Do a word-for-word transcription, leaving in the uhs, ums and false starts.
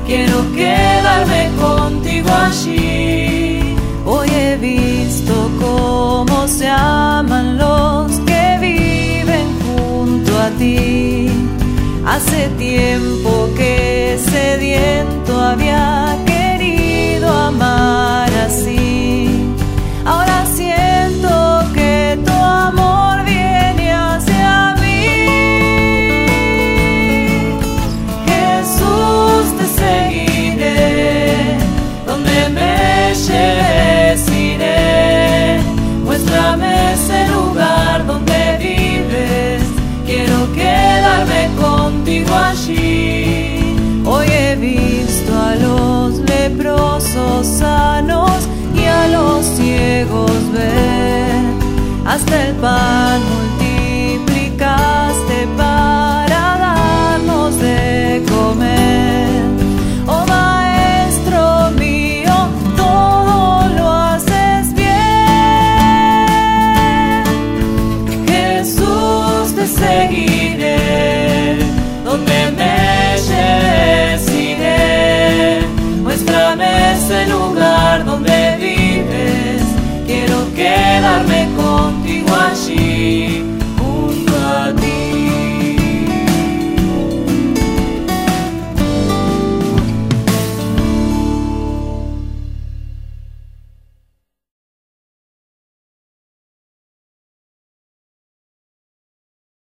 quiero quedarme contigo allí. Hoy he visto cómo se aman los que viven junto a ti. Hace tiempo que sediento había querido amar así. Ahora siento que tu amor viene hacia mí. Jesús, te seguiré, donde me lleves iré. Muéstrame ese lugar donde vives, quiero quedarme contigo allí. Hoy he visto a los leprosos sanos y a los ciegos ver. Hasta el pan multiplicaste para darnos de comer. Oh Maestro mío, todo lo haces bien. Jesús, te seguiré, donde me lleves iré. Muéstrame ese lugar donde vives, quiero quedarme contigo allí.